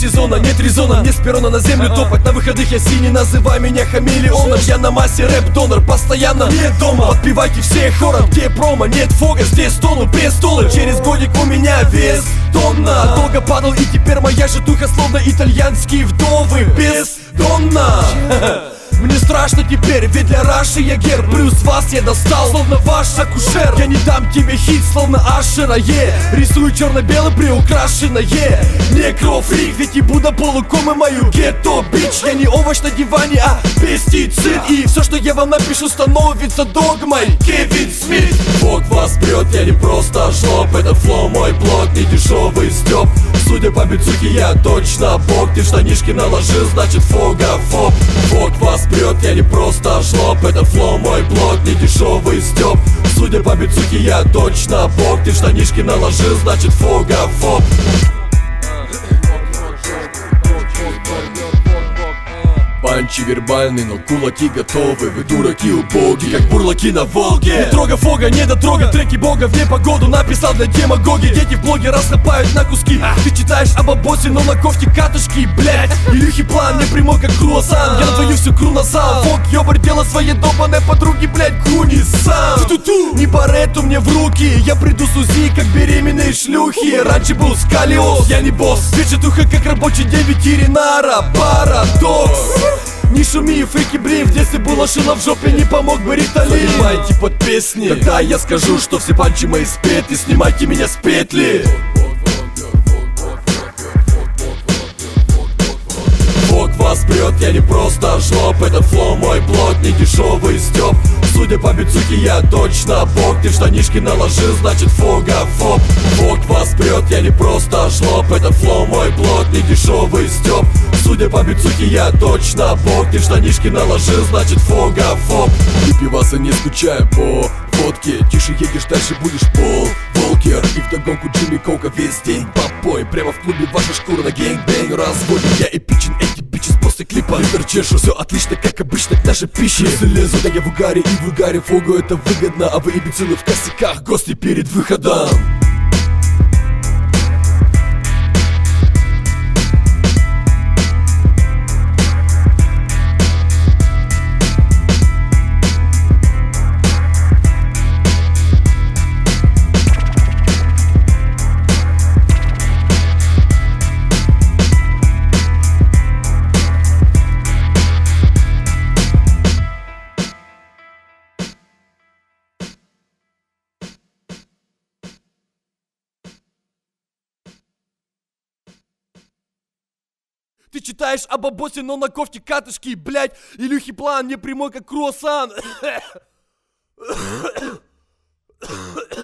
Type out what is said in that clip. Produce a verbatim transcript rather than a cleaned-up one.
сезона, нет резона мне с перрона на землю топать. На выходных я синий, называй меня хамелеоном. Я на массе рэп-донор, постоянно нет дома. Подпевайте все хором, где промо, нет фога, здесь столы, престолы. Через годик у меня вес тонна. Долго падал и теперь моя житуха словно итальянские вдовы. Бездонна. Мне страшно теперь, ведь для Раши я гер. Плюс вас я достал, словно ваш акушер. Я не дам тебе хит, словно Ашера, е Рисую черно-белым приукрашенное некрофрик, ведь и Будда полукомы мою гетто бич. Я не овощ на диване, а пестицид. И все, что я вам напишу, становится догмой. Кевин Смит. Бог вас прет, я не просто жлоб. Этот флоу мой плод, не дешевый стёб. Судя по бицухе, я точно бог. Ты штанишки наложил, значит фогофоб. Бог вас прет, я не просто жлоб. Этот флоу мой плод, не дешевый стёб. Судя по бицухе, я точно бог. Ты штанишки наложил, значит фогофоб. Панчи вербальный, но кулаки готовы. Вы дураки убоги, как бурлаки на Волге. Не трога фога, не дотрога, треки бога в непогоду написал для демагоги. Дети в блоге раскопают на куски. Ты читаешь об обосе, но на кофте катушки, блять. Илюхи план не прямой, как круассан. Я на твою всю кру насал. Фок, ёбарь, дело своей долбаной подруги, блять, куни сам. Не барету мне в руки, я приду с УЗИ, как беременные шлюхи. Раньше был сколиоз, я не босс. Вечетуха, как рабочий день ветеринара. Парадокс. Не шуми, фейки, блин, в детстве было шило в жопе, не помог бы Риталин. Снимайте под песни, тогда я скажу, что все панчи мои спеты. Снимайте меня с петли. Бог вас прет, я не просто жлоб. Этот флоу мой блог, не дешевый стёб. Судя по бицухе, я точно бог. Ты в штанишки наложил, значит фогофоб. Бог вас прет, я не просто жлоб. Этот флоу мой блог, не дешевый стёб. Судя по бицухе, я точно бог. Ты в штанишки наложил, значит фогофоб. И пиваса не скучаю по водке. Тише едешь, дальше будешь пол Волкер. И вдогонку Джимми Коука весь день попой. Прямо в клубе ваша шкура на гэнг-бэнг разводим. Я эпичен, эти бичес после клипа. Литер чешу, все отлично, как обычно, к нашей пище. Залезу, да я в угаре, и в угаре фогу это выгодно. А вы имбецилы в косяках, гости перед выходом. Ты читаешь об обосе, но на кофте катышки, блять. Илюхи план не прямой, как круассан.